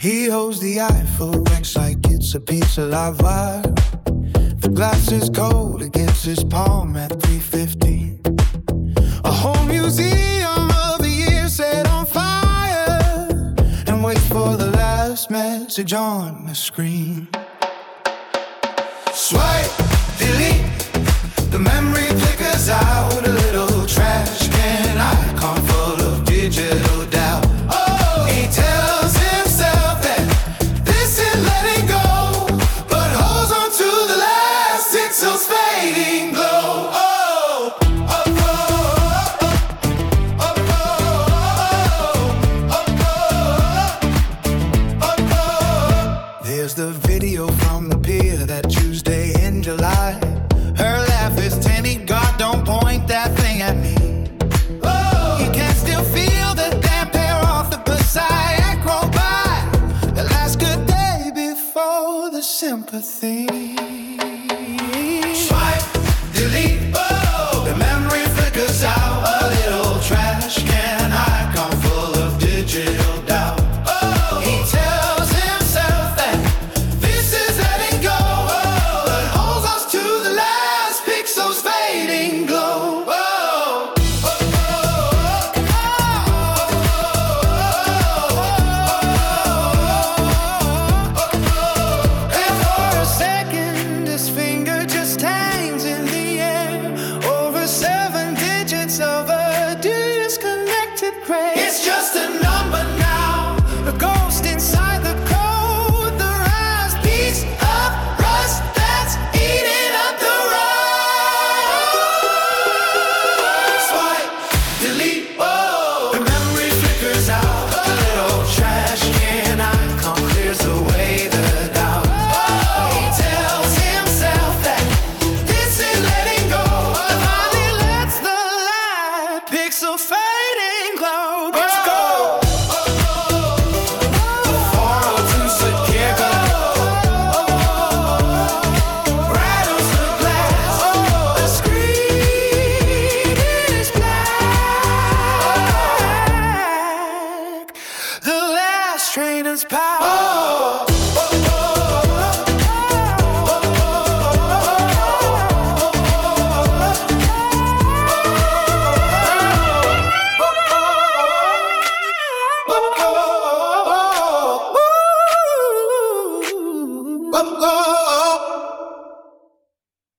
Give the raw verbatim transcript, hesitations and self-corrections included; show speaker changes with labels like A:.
A: He holds the Eiffel Rex like it's a piece of lava. The glass is cold against his palm at three fifteen. A whole museum of the years set on fire, and wait for the last message on the screen. Swipe, delete, the memory flickers out. A little trash can icon full of digital doubt. Oh, he tells himself that this is letting go, but holds on to the last pixel's fading glow. Oh, there's the video from the pier that Tuesday in July. Her laugh is tinny, God, don't point that thing at me. Oh, he can still feel the damn pair off the Passaic roll by. The last good day before the sympathy.